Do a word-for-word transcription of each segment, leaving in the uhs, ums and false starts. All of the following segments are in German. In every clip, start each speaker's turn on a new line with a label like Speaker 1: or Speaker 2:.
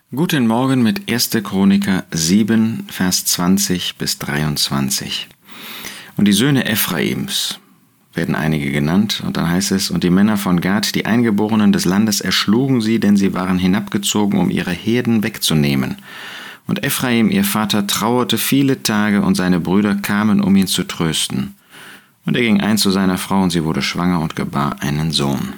Speaker 1: Guten Morgen mit erster Chroniker sieben, Vers zwanzig bis dreiundzwanzig. Und die Söhne Ephraims werden einige genannt, und dann heißt es, und die Männer von Gad, die Eingeborenen des Landes, erschlugen sie, denn sie waren hinabgezogen, um ihre Herden wegzunehmen. Und Ephraim, ihr Vater, trauerte viele Tage, und seine Brüder kamen, um ihn zu trösten. Und er ging ein zu seiner Frau, und sie wurde schwanger und gebar einen Sohn.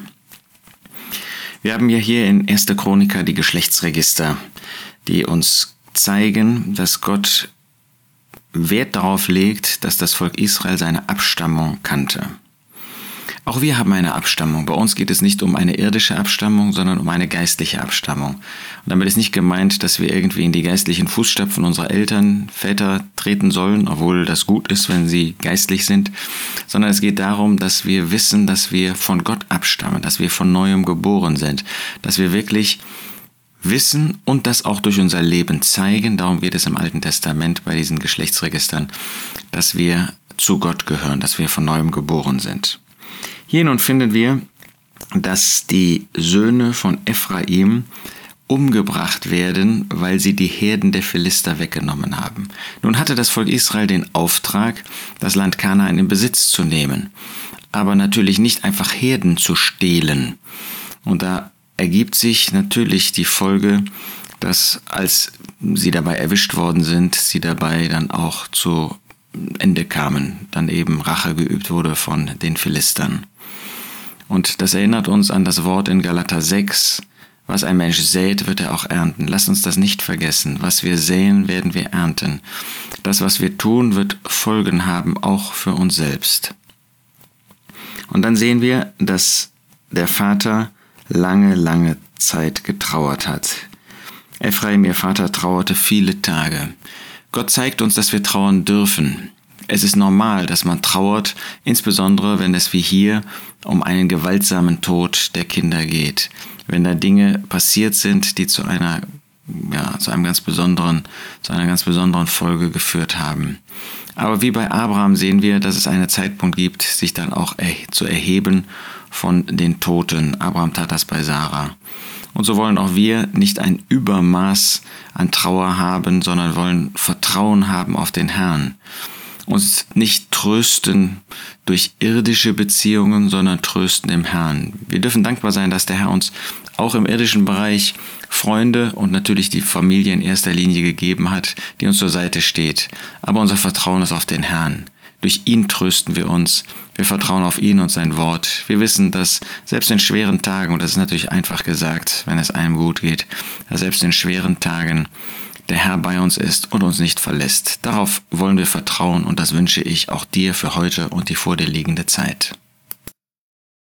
Speaker 1: Wir haben ja hier in erster Chroniker die Geschlechtsregister, die uns zeigen, dass Gott Wert darauf legt, dass das Volk Israel seine Abstammung kannte. Auch wir haben eine Abstammung. Bei uns geht es nicht um eine irdische Abstammung, sondern um eine geistliche Abstammung. Und damit ist nicht gemeint, dass wir irgendwie in die geistlichen Fußstapfen unserer Eltern, Väter treten sollen, obwohl das gut ist, wenn sie geistlich sind, sondern es geht darum, dass wir wissen, dass wir von Gott abstammen, dass wir von Neuem geboren sind, dass wir wirklich wissen und das auch durch unser Leben zeigen. Darum geht es im Alten Testament bei diesen Geschlechtsregistern, dass wir zu Gott gehören, dass wir von Neuem geboren sind. Hier nun finden wir, dass die Söhne von Ephraim umgebracht werden, weil sie die Herden der Philister weggenommen haben. Nun hatte das Volk Israel den Auftrag, das Land Kanaan in Besitz zu nehmen, aber natürlich nicht einfach Herden zu stehlen. Und da ergibt sich natürlich die Folge, dass als sie dabei erwischt worden sind, sie dabei dann auch zu Ende kamen, dann eben Rache geübt wurde von den Philistern. Und das erinnert uns an das Wort in Galater sechs, was ein Mensch sät, wird er auch ernten. Lasst uns das nicht vergessen. Was wir säen, werden wir ernten. Das, was wir tun, wird Folgen haben, auch für uns selbst. Und dann sehen wir, dass der Vater lange, lange Zeit getrauert hat. Ephraim, ihr Vater, trauerte viele Tage. Gott zeigt uns, dass wir trauern dürfen. Es ist normal, dass man trauert, insbesondere wenn es wie hier um einen gewaltsamen Tod der Kinder geht. Wenn da Dinge passiert sind, die zu einer, ja, zu einem ganz besonderen, zu einer ganz besonderen Folge geführt haben. Aber wie bei Abraham sehen wir, dass es einen Zeitpunkt gibt, sich dann auch er- zu erheben von den Toten. Abraham tat das bei Sarah. Und so wollen auch wir nicht ein Übermaß an Trauer haben, sondern wollen Vertrauen haben auf den Herrn. Uns nicht trösten durch irdische Beziehungen, sondern trösten im Herrn. Wir dürfen dankbar sein, dass der Herr uns auch im irdischen Bereich Freunde und natürlich die Familie in erster Linie gegeben hat, die uns zur Seite steht. Aber unser Vertrauen ist auf den Herrn. Durch ihn trösten wir uns. Wir vertrauen auf ihn und sein Wort. Wir wissen, dass selbst in schweren Tagen, und das ist natürlich einfach gesagt, wenn es einem gut geht, dass selbst in schweren Tagen der Herr bei uns ist und uns nicht verlässt. Darauf wollen wir vertrauen, und das wünsche ich auch dir für heute und die vor dir liegende Zeit.